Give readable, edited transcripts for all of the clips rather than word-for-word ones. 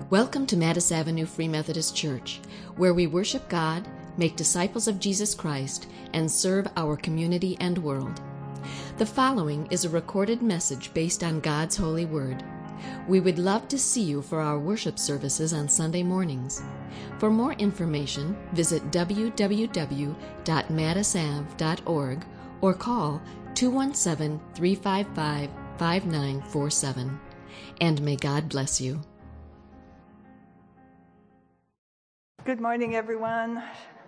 Welcome to Mattis Avenue Free Methodist Church, where we worship God, make disciples of Jesus Christ, and serve our community and world. The following is a recorded message based on God's holy word. We would love to see you for our worship services on Sunday mornings. For more information, visit www.mattisav.org or call 217-355-5947. And may God bless you. Good morning, everyone.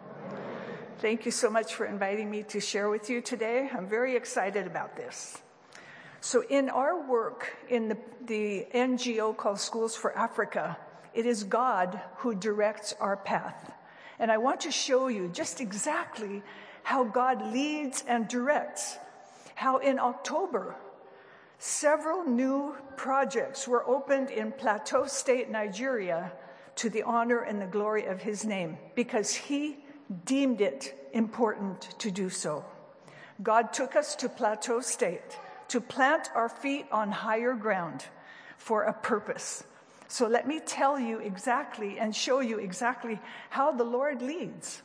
Thank you so much for inviting me to share with you today. I'm very excited about this. So in our work in the NGO called Schools for Africa, it is God who directs our path. And I want to show you just exactly how God leads and directs. How in October, several new projects were opened in Plateau State, Nigeria, to the honor and the glory of his name, because he deemed it important to do so. God took us to Plateau State to plant our feet on higher ground for a purpose. So let me tell you exactly and show you exactly how the Lord leads.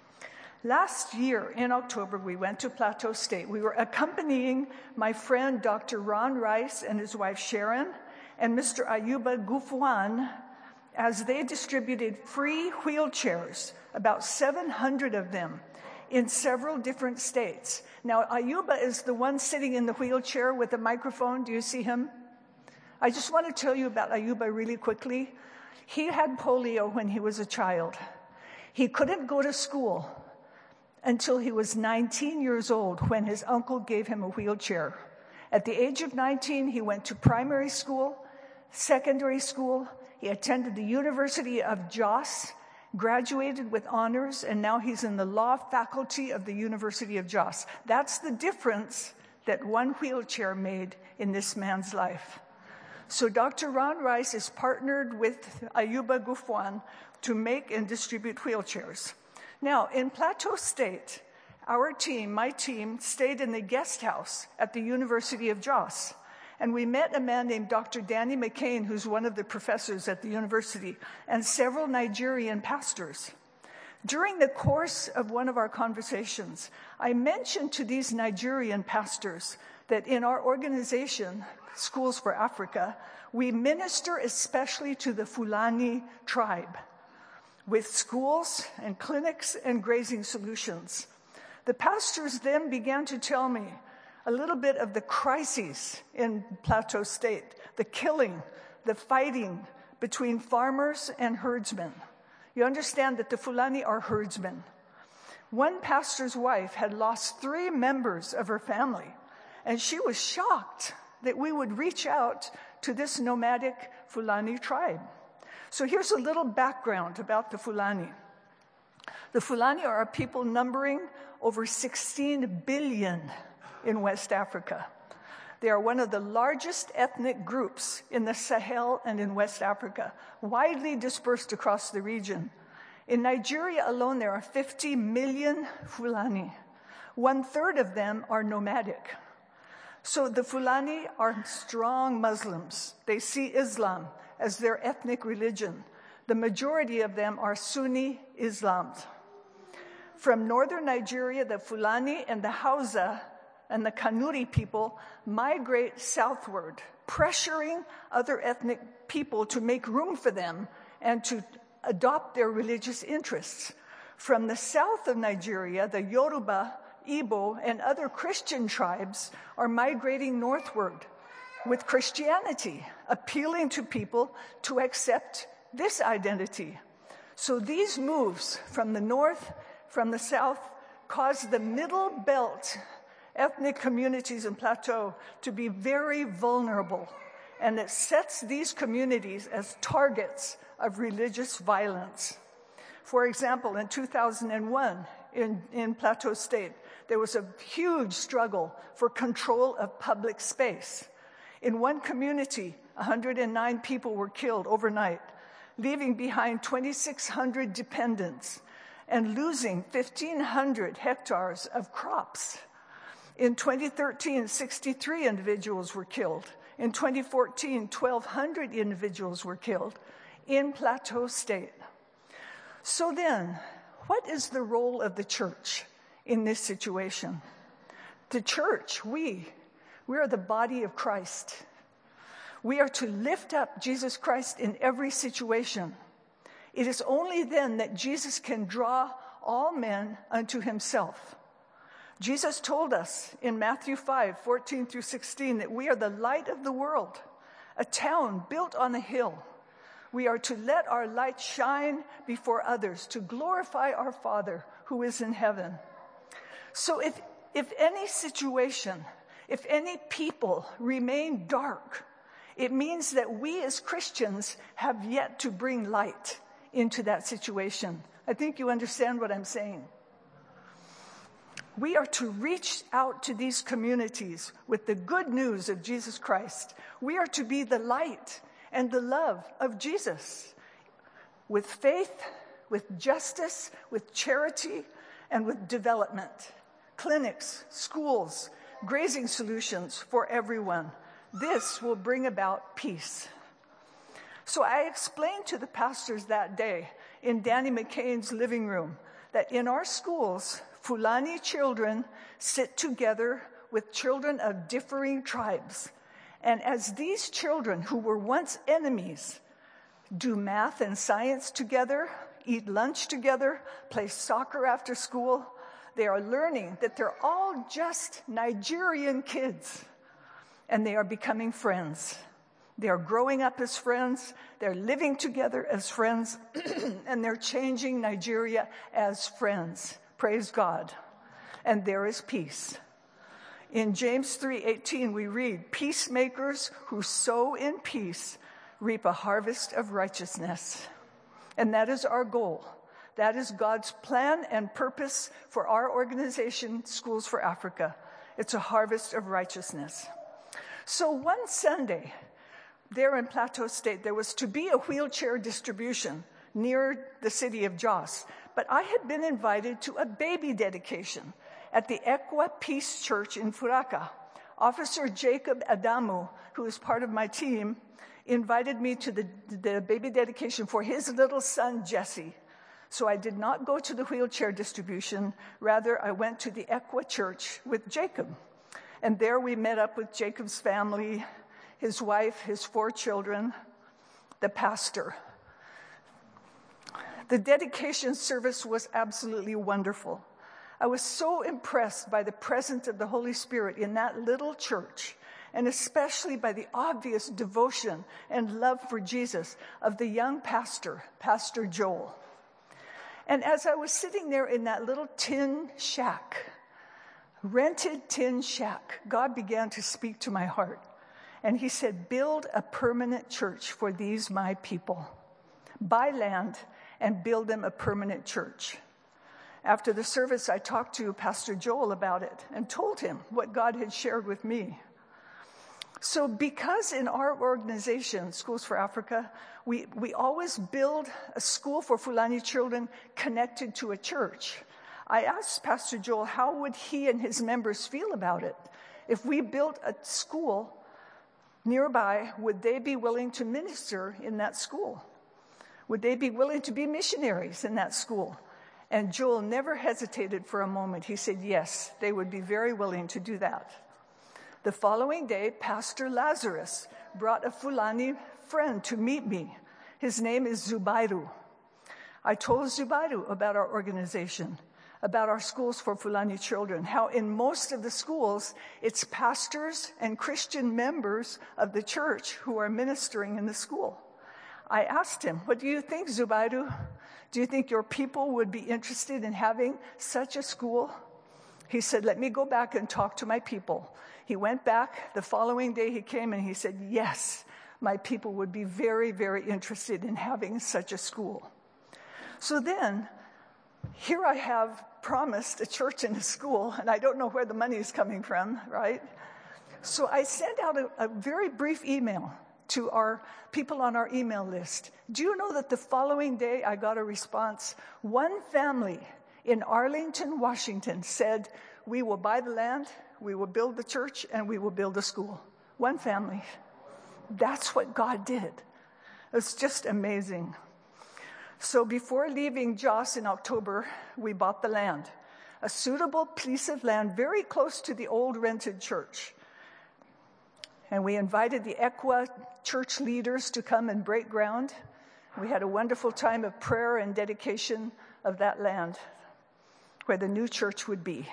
Last year in October, we went to Plateau State. We were accompanying my friend Dr. Ron Rice and his wife Sharon and Mr. Ayuba Gufwan as they distributed free wheelchairs, about 700 of them, in several different states. Now, Ayuba is the one sitting in the wheelchair with the microphone. Do you see him? I just want to tell you about Ayuba really quickly. He had polio when he was a child. He couldn't go to school until he was 19 years old when his uncle gave him a wheelchair. At the age of 19, he went to primary school, secondary school. He attended the University of Jos, graduated with honors, and now he's in the law faculty of the University of Jos. That's the difference that one wheelchair made in this man's life. So Dr. Ron Rice is partnered with Ayuba Gufwan to make and distribute wheelchairs. Now, in Plateau State, my team, stayed in the guest house at the University of Jos. And we met a man named Dr. Danny McCain, who's one of the professors at the university, and several Nigerian pastors. During the course of one of our conversations, I mentioned to these Nigerian pastors that in our organization, Schools for Africa, we minister especially to the Fulani tribe with schools and clinics and grazing solutions. The pastors then began to tell me a little bit of the crises in Plateau State, the killing, the fighting between farmers and herdsmen. You understand that the Fulani are herdsmen. One pastor's wife had lost 3 members of her family, and she was shocked that we would reach out to this nomadic Fulani tribe. So here's a little background about the Fulani. The Fulani are a people numbering over 16 billion in West Africa. They are one of the largest ethnic groups in the Sahel and in West Africa, widely dispersed across the region. In Nigeria alone, there are 50 million Fulani. 1/3 of them are nomadic. So the Fulani are strong Muslims. They see Islam as their ethnic religion. The majority of them are Sunni Islam. From northern Nigeria, the Fulani and the Hausa and the Kanuri people migrate southward, pressuring other ethnic people to make room for them and to adopt their religious interests. From the south of Nigeria, the Yoruba, Igbo, and other Christian tribes are migrating northward with Christianity, appealing to people to accept this identity. So these moves from the north, from the south, cause the middle belt ethnic communities in Plateau to be very vulnerable, and it sets these communities as targets of religious violence. For example, in 2001, in Plateau State, there was a huge struggle for control of public space. In one community, 109 people were killed overnight, leaving behind 2,600 dependents and losing 1,500 hectares of crops. In 2013, 63 individuals were killed, In 2014, 1,200 individuals were killed in Plateau State. So then, what is the role of the church in this situation? The church, we are the body of Christ. We are to lift up Jesus Christ in every situation. It is only then that Jesus can draw all men unto himself. Jesus told us in Matthew 5:14 through 16, that we are the light of the world, a town built on a hill. We are to let our light shine before others to glorify our Father who is in heaven. So if any situation, if any people remain dark, it means that we as Christians have yet to bring light into that situation. I think you understand what I'm saying. We are to reach out to these communities with the good news of Jesus Christ. We are to be the light and the love of Jesus, with faith, with justice, with charity, and with development. Clinics, schools, grazing solutions for everyone. This will bring about peace. So I explained to the pastors that day in Danny McCain's living room that in our schools, Fulani children sit together with children of differing tribes. And as these children who were once enemies do math and science together, eat lunch together, play soccer after school, they are learning that they're all just Nigerian kids. And they are becoming friends. They are growing up as friends. They're living together as friends. And they're changing Nigeria as friends. Praise God. And there is peace. In James 3:18 we read, peacemakers who sow in peace reap a harvest of righteousness. And that is our goal. That is God's plan and purpose for our organization, Schools for Africa. It's a harvest of righteousness. So one Sunday, there in Plateau State, there was to be a wheelchair distribution near the city of Jos. But I had been invited to a baby dedication at the Equa Peace Church in Furaka. Officer Jacob Adamu, who is part of my team, invited me to the baby dedication for his little son, Jesse. So I did not go to the wheelchair distribution. Rather, I went to the Equa Church with Jacob. And there we met up with Jacob's family, his wife, his 4 children, the pastor. The dedication service was absolutely wonderful. I was so impressed by the presence of the Holy Spirit in that little church, and especially by the obvious devotion and love for Jesus of the young pastor, Pastor Joel. And as I was sitting there in that little tin shack, rented tin shack, God began to speak to my heart. And he said, build a permanent church for these my people. Buy land and build them a permanent church. After the service, I talked to Pastor Joel about it and told him what God had shared with me. So because in our organization, Schools for Africa, we always build a school for Fulani children connected to a church, I asked Pastor Joel how would he and his members feel about it. If we built a school nearby, would they be willing to minister in that school? Would they be willing to be missionaries in that school? And Joel never hesitated for a moment. He said, yes, they would be very willing to do that. The following day, Pastor Lazarus brought a Fulani friend to meet me. His name is Zubairu. I told Zubairu about our organization, about our Schools for Fulani children, how in most of the schools, it's pastors and Christian members of the church who are ministering in the school. I asked him, what do you think, Zubairu? Do you think your people would be interested in having such a school? He said, let me go back and talk to my people. He went back. The following day he came and he said, yes, my people would be very, very interested in having such a school. So then, here I have promised a church and a school, and I don't know where the money is coming from, right? So I sent out a very brief email to our people on our email list. Do you know that the following day I got a response? One family in Arlington, Washington said, we will buy the land, we will build the church, and we will build a school. One family. That's what God did. It's just amazing. So before leaving Jos in October, we bought the land, a suitable piece of land very close to the old rented church. And we invited the Equa church leaders to come and break ground. We had a wonderful time of prayer and dedication of that land where the new church would be.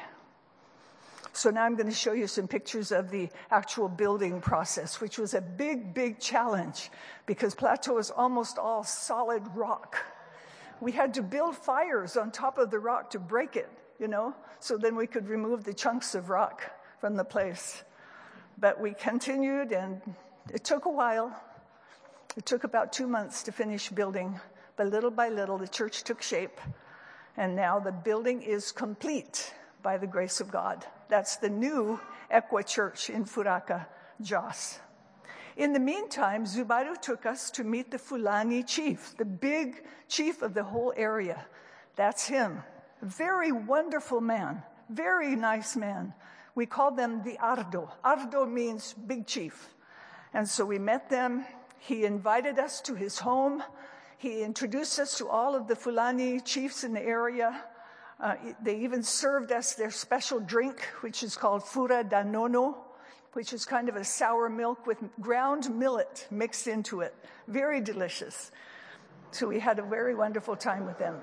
So now I'm going to show you some pictures of the actual building process, which was a big, big challenge because Plateau is almost all solid rock. We had to build fires on top of the rock to break it, so then we could remove the chunks of rock from the place. But we continued, and it took a while. It took about 2 months to finish building, but little by little the church took shape, and now the building is complete by the grace of God. That's the new Equa Church in Furaka, Jos. In the meantime, Zubaru took us to meet the Fulani chief, the big chief of the whole area. That's him. A very wonderful man, very nice man. We called them the Ardo. Ardo means big chief. And so we met them. He invited us to his home. He introduced us to all of the Fulani chiefs in the area. They even served us their special drink, which is called Fura Danono, which is kind of a sour milk with ground millet mixed into it. Very delicious. So we had a very wonderful time with them.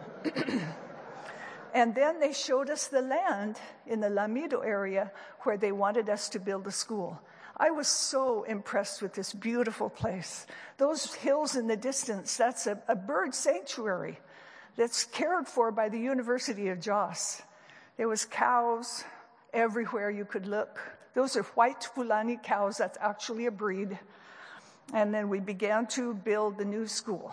And then they showed us the land in the Lamido area where they wanted us to build a school. I was so impressed with this beautiful place. Those hills in the distance, that's a bird sanctuary that's cared for by the University of Jos. There was cows everywhere you could look. Those are white Fulani cows. That's actually a breed. And then we began to build the new school.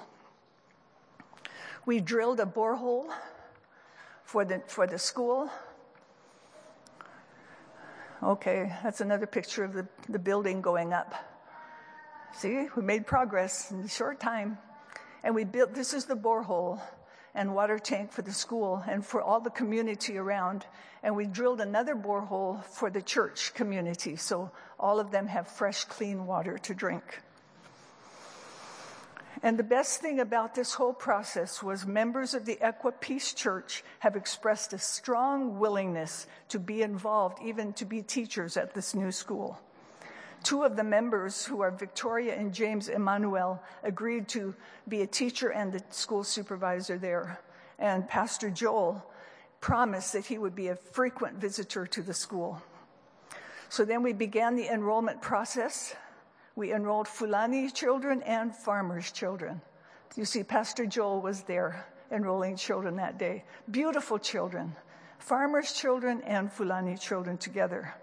We drilled a borehole for the school. Okay, that's another picture of the building going up. See, we made progress in a short time. And we built, this is the borehole and water tank for the school and for all the community around. And we drilled another borehole for the church community, so all of them have fresh, clean water to drink. And the best thing about this whole process was members of the Equa Peace Church have expressed a strong willingness to be involved, even to be teachers at this new school. 2 of the members, who are Victoria and James Emmanuel, agreed to be a teacher and the school supervisor there. And Pastor Joel promised that he would be a frequent visitor to the school. So then we began the enrollment process. We enrolled Fulani children and farmers' children. You see, Pastor Joel was there enrolling children that day. Beautiful children, farmers' children and Fulani children together.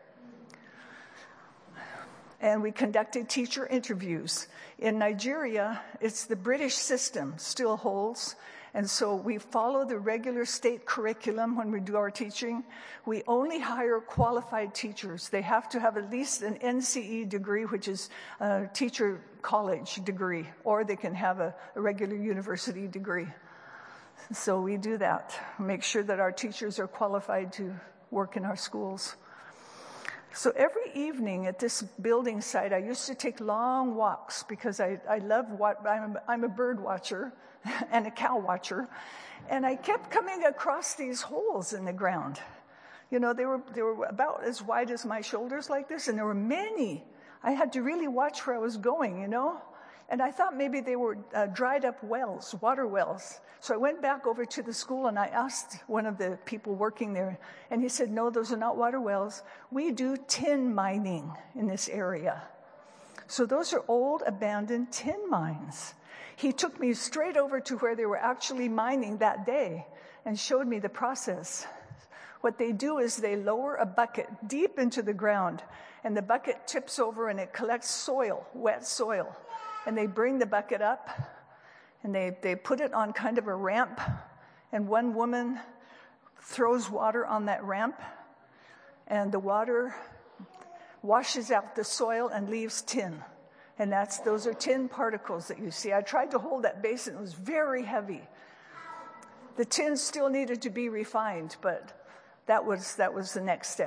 And we conducted teacher interviews. In Nigeria, it's the British system still holds. And so we follow the regular state curriculum when we do our teaching. We only hire qualified teachers. They have to have at least an NCE degree, which is a teacher college degree, or they can have a regular university degree. So we do that, make sure that our teachers are qualified to work in our schools. So every evening at this building site, I used to take long walks because I love I'm a bird watcher and a cow watcher, and I kept coming across these holes in the ground. They were about as wide as my shoulders like this, and there were many. I had to really watch where I was going, And I thought maybe they were dried up wells, water wells. So I went back over to the school and I asked one of the people working there, and he said, no, those are not water wells. We do tin mining in this area. So those are old abandoned tin mines. He took me straight over to where they were actually mining that day and showed me the process. What they do is they lower a bucket deep into the ground, and the bucket tips over and it collects soil, wet soil. And they bring the bucket up, and they put it on kind of a ramp, and one woman throws water on that ramp, and the water washes out the soil and leaves tin. And those are tin particles that you see. I tried to hold that basin. It was very heavy. The tin still needed to be refined, but that was the next step.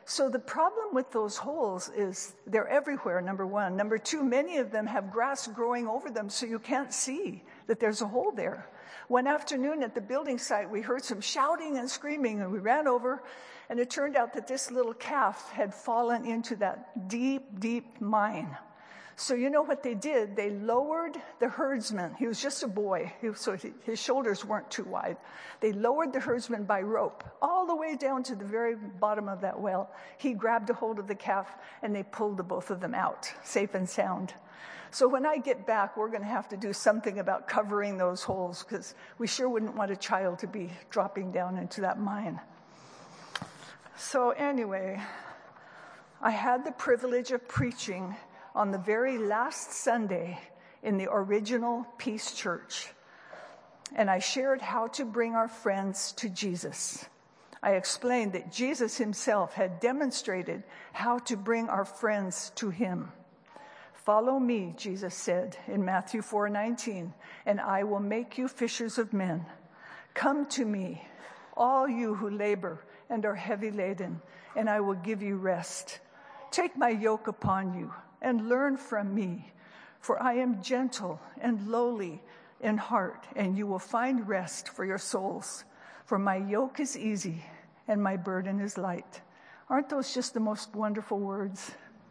So the problem with those holes is they're everywhere, number one. Number two, many of them have grass growing over them, so you can't see that there's a hole there. One afternoon at the building site, we heard some shouting and screaming, and we ran over, and it turned out that this little calf had fallen into that deep, deep mine. So you know what they did? They lowered the herdsman. He was just a boy, so his shoulders weren't too wide. They lowered the herdsman by rope all the way down to the very bottom of that well. He grabbed a hold of the calf, and they pulled the both of them out, safe and sound. So when I get back, we're going to have to do something about covering those holes, because we sure wouldn't want a child to be dropping down into that mine. So anyway, I had the privilege of preaching on the very last Sunday in the original Peace Church. And I shared how to bring our friends to Jesus. I explained that Jesus himself had demonstrated how to bring our friends to him. Follow me, Jesus said in Matthew 4:19, and I will make you fishers of men. Come to me, all you who labor and are heavy laden, and I will give you rest. Take my yoke upon you and learn from me, for I am gentle and lowly in heart, and you will find rest for your souls. For my yoke is easy and my burden is light. Aren't those just the most wonderful words?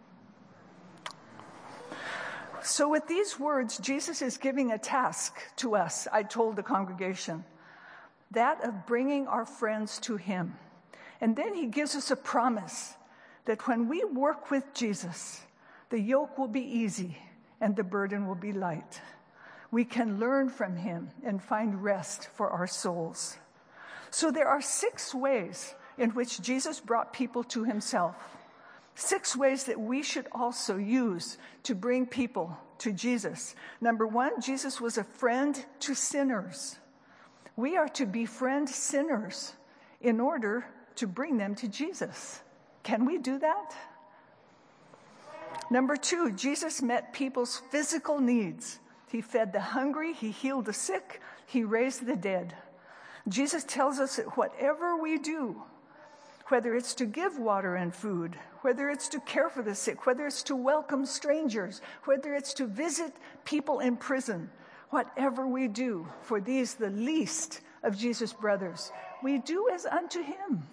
So with these words, Jesus is giving a task to us, I told the congregation, that of bringing our friends to him. And then he gives us a promise that when we work with Jesus, the yoke will be easy and the burden will be light. We can learn from him and find rest for our souls. So there are 6 ways in which Jesus brought people to himself. 6 ways that we should also use to bring people to Jesus. Number 1, Jesus was a friend to sinners. We are to befriend sinners in order to bring them to Jesus. Can we do that? Number 2, Jesus met people's physical needs. He fed the hungry, he healed the sick, he raised the dead. Jesus tells us that whatever we do, whether it's to give water and food, whether it's to care for the sick, whether it's to welcome strangers, whether it's to visit people in prison, whatever we do for these, the least of Jesus' brothers, we do as unto him.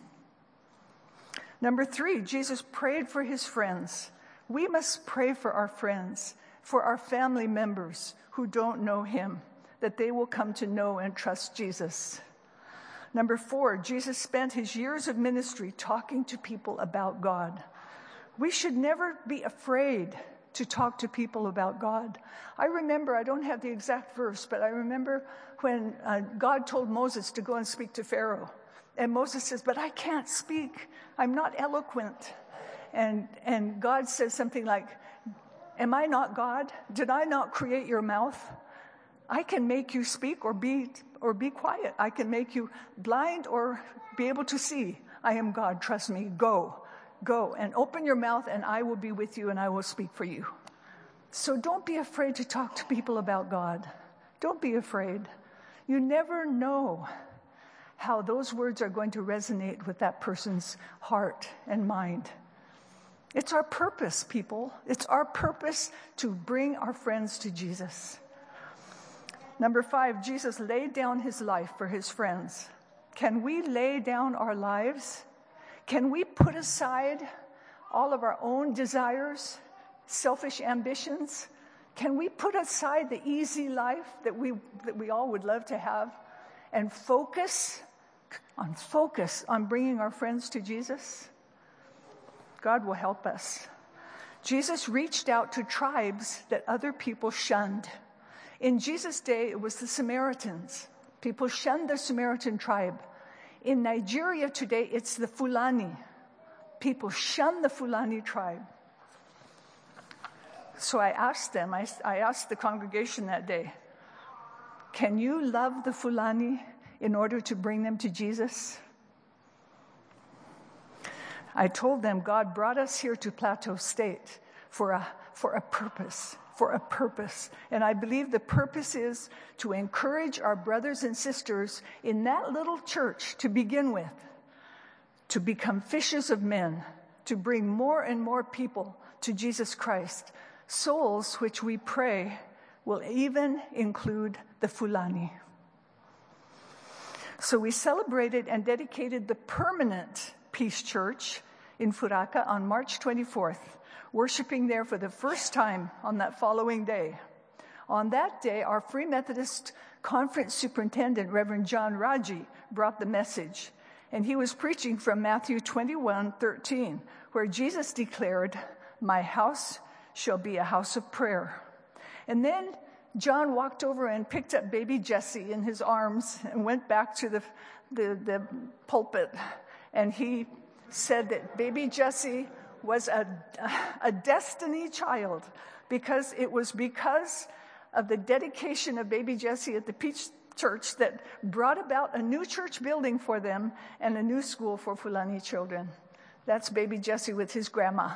Number 3, Jesus prayed for his friends. We must pray for our friends, for our family members who don't know him, that they will come to know and trust Jesus. Number 4, Jesus spent his years of ministry talking to people about God. We should never be afraid to talk to people about God. I remember, I don't have the exact verse, but I remember when God told Moses to go and speak to Pharaoh. And Moses says, but I can't speak. I'm not eloquent. And God says something like, am I not God? Did I not create your mouth? I can make you speak or be quiet. I can make you blind or be able to see. I am God, trust me. Go and open your mouth and I will be with you and I will speak for you. So don't be afraid to talk to people about God. Don't be afraid. You never know how those words are going to resonate with that person's heart and mind. It's our purpose, people. It's our purpose to bring our friends to Jesus. Number 5, Jesus laid down his life for his friends. Can we lay down our lives? Can we put aside all of our own desires, selfish ambitions? Can we put aside the easy life that we all would love to have and focus on bringing our friends to Jesus? God will help us. Jesus reached out to tribes that other people shunned. In Jesus' day, it was the Samaritans. People shunned the Samaritan tribe. In Nigeria today, it's the Fulani. People shun the Fulani tribe. So I asked them, I asked the congregation that day, can you love the Fulani in order to bring them to Jesus? I told them God brought us here to Plateau State for a purpose. And I believe the purpose is to encourage our brothers and sisters in that little church to begin with, to become fishers of men to bring more and more people to Jesus Christ, souls which we pray will even include the Fulani. So we celebrated and dedicated the permanent Peace Church in Furaka on March 24th, worshiping there for the first time on that following day. On that day, our Free Methodist Conference Superintendent, Reverend John Raji, brought the message. And he was preaching from Matthew 21:13, where Jesus declared, "My house shall be a house of prayer." And then John walked over and picked up baby Jesse in his arms and went back to the pulpit. And he said that baby Jesse was a destiny child, because it was because of the dedication of baby Jesse at the Peace Church that brought about a new church building for them and a new school for Fulani children. That's baby Jesse with his grandma.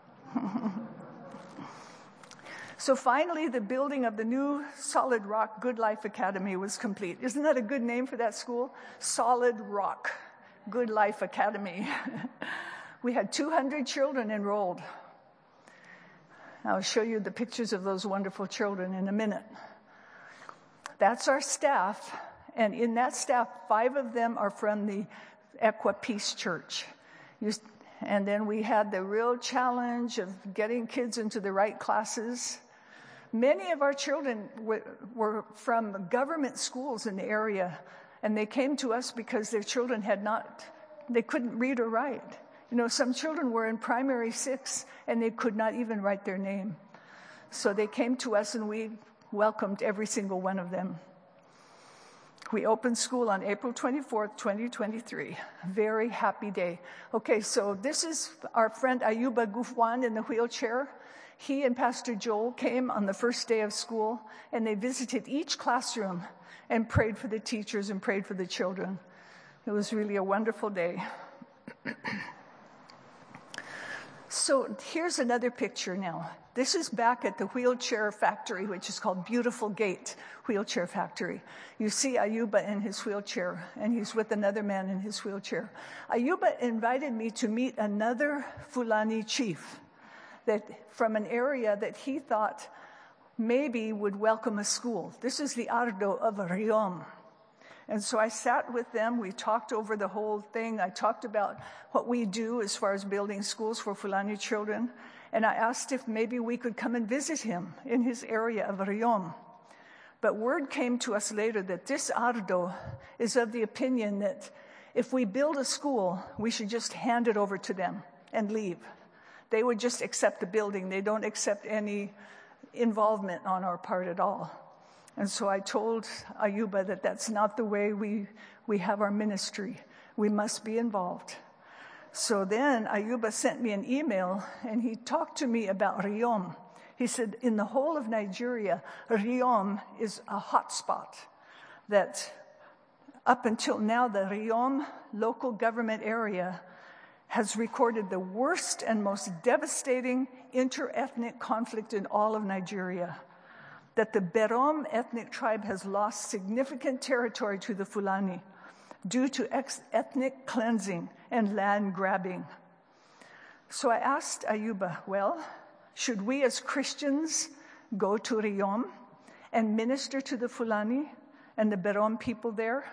So finally, the building of the new Solid Rock Good Life Academy was complete. Isn't that a good name for that school? Solid Rock Good Life Academy. We had 200 children enrolled. I'll show you the pictures of those wonderful children in a minute. That's our staff, and in that staff, 5 of them are from the Equa Peace Church. And then we had the real challenge of getting kids into the right classes. Many of our children were from government schools in the area, and they came to us because their children they couldn't read or write. You know, some children were in primary 6, and they could not even write their name. So they came to us, and we welcomed every single one of them. We opened school on April 24th, 2023. Very happy day. Okay, so this is our friend Ayuba Gufwan in the wheelchair. He and Pastor Joel came on the first day of school, and they visited each classroom and prayed for the teachers and prayed for the children. It was really a wonderful day. So here's another picture now. This is back at the wheelchair factory, which is called Beautiful Gate Wheelchair Factory. You see Ayuba in his wheelchair, and he's with another man in his wheelchair. Ayuba invited me to meet another Fulani chief from an area that he thought maybe would welcome a school. This is the Ardo of Riom. And so I sat with them. We talked over the whole thing. I talked about what we do as far as building schools for Fulani children. And I asked if maybe we could come and visit him in his area of Riom. But word came to us later that this Ardo is of the opinion that if we build a school, we should just hand it over to them and leave. They would just accept the building. They don't accept any involvement on our part at all. And so I told Ayuba that that's not the way we have our ministry. We must be involved. So then Ayuba sent me an email, and he talked to me about Riom. He said, in the whole of Nigeria, Riom is a hot spot. That up until now, the Riom local government area has recorded the worst and most devastating inter-ethnic conflict in all of Nigeria. That the Berom ethnic tribe has lost significant territory to the Fulani due to ethnic cleansing and land grabbing. So I asked Ayuba, well, should we as Christians go to Riom and minister to the Fulani and the Berom people there?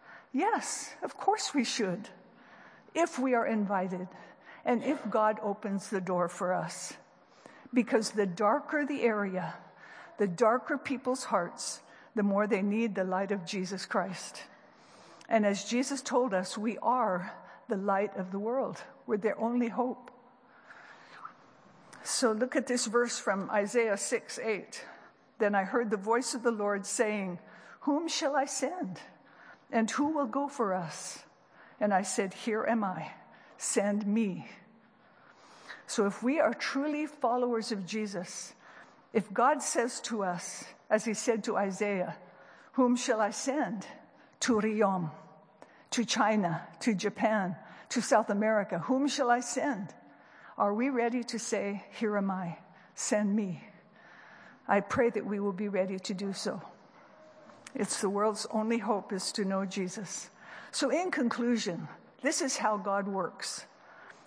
Yes, of course we should, if we are invited and if God opens the door for us. Because the darker the area, the darker people's hearts, the more they need the light of Jesus Christ. And as Jesus told us, we are the light of the world. We're their only hope. So look at this verse from Isaiah 6:8. Then I heard the voice of the Lord saying, whom shall I send? And who will go for us? And I said, here am I. Send me. So if we are truly followers of Jesus, if God says to us, as he said to Isaiah, whom shall I send? To Riom, to China, to Japan, to South America. Whom shall I send? Are we ready to say, here am I, send me? I pray that we will be ready to do so. It's the world's only hope is to know Jesus. So in conclusion, this is how God works.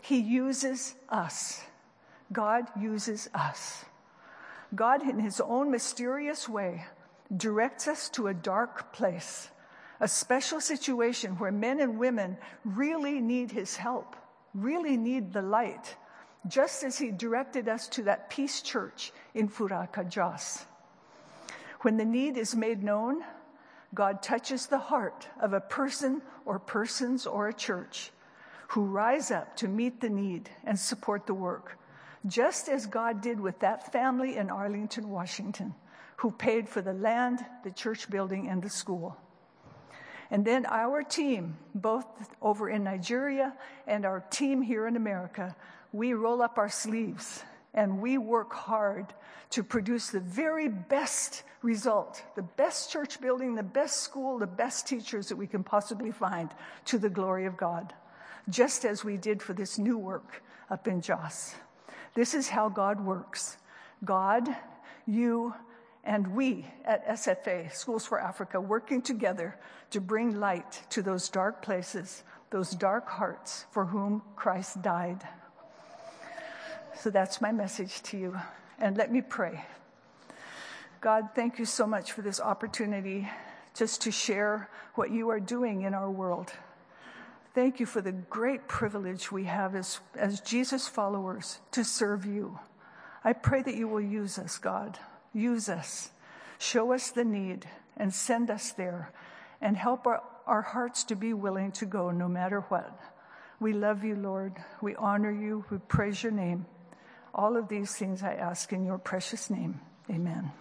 He uses us. God uses us. God, in his own mysterious way, directs us to a dark place, a special situation where men and women really need his help, really need the light, just as he directed us to that Peace Church in Furaka, Jos. When the need is made known, God touches the heart of a person or persons or a church who rise up to meet the need and support the work, just as God did with that family in Arlington, Washington, who paid for the land, the church building, and the school. And then our team, both over in Nigeria and our team here in America, we roll up our sleeves and we work hard to produce the very best result, the best church building, the best school, the best teachers that we can possibly find, to the glory of God, just as we did for this new work up in Jos. This is how God works. God, you, and we at SFA, Schools for Africa, working together to bring light to those dark places, those dark hearts for whom Christ died. So that's my message to you. And let me pray. God, thank you so much for this opportunity just to share what you are doing in our world. Thank you for the great privilege we have as Jesus followers to serve you. I pray that you will use us, God. Use us. Show us the need and send us there, and help our hearts to be willing to go no matter what. We love you, Lord. We honor you. We praise your name. All of these things I ask in your precious name. Amen.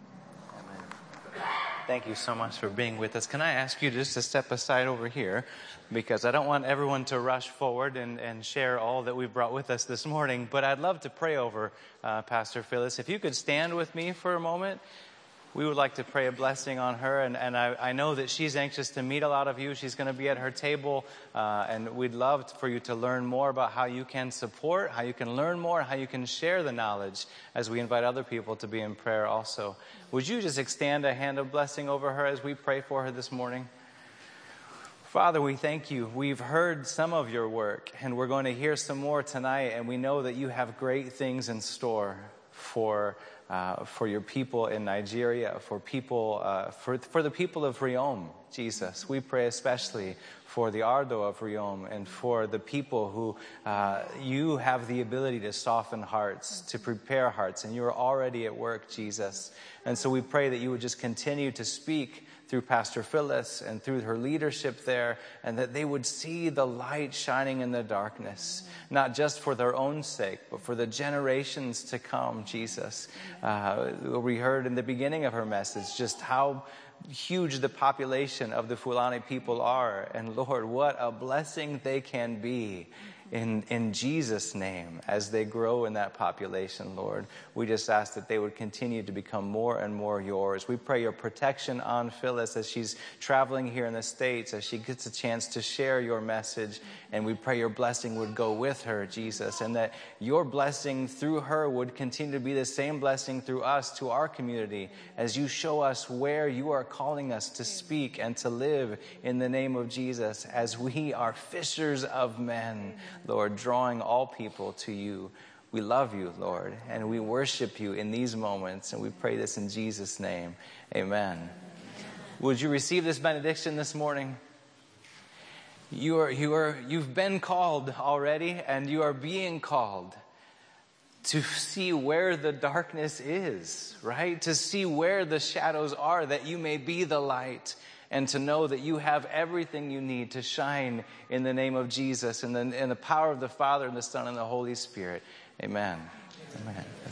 Thank you so much for being with us. Can I ask you just to step aside over here, because I don't want everyone to rush forward and share all that we've brought with us this morning, but I'd love to pray over Pastor Phyllis. If you could stand with me for a moment. We would like to pray a blessing on her, and I know that she's anxious to meet a lot of you. She's going to be at her table, and we'd love for you to learn more about how you can support, how you can learn more, how you can share the knowledge as we invite other people to be in prayer also. Would you just extend a hand of blessing over her as we pray for her this morning? Father, we thank you. We've heard some of your work, and we're going to hear some more tonight, and we know that you have great things in store for your people in Nigeria, for the people of Riom, Jesus. We pray especially for the Ardo of Riom and for the people who you have the ability to soften hearts, to prepare hearts, and you're already at work, Jesus. And so we pray that you would just continue to speak through Pastor Phyllis and through her leadership there, and that they would see the light shining in the darkness, not just for their own sake, but for the generations to come, Jesus. We heard in the beginning of her message just how huge the population of the Fulani people are, and Lord, what a blessing they can be in Jesus' name as they grow in that population, Lord. We just ask that they would continue to become more and more yours. We pray your protection on Phyllis as she's traveling here in the States, as she gets a chance to share your message, and we pray your blessing would go with her, Jesus, and that your blessing through her would continue to be the same blessing through us to our community as you show us where you are calling us to speak and to live in the name of Jesus, as we are fishers of men, Lord, drawing all people to you. We love you, Lord, and we worship you in these moments, and we pray this in Jesus' name. Amen. Would you receive this benediction this morning? You've been called already, and you are being called to see where the darkness is, right? To see where the shadows are, that you may be the light, and to know that you have everything you need to shine in the name of Jesus and the power of the Father and the Son and the Holy Spirit. Amen. Amen.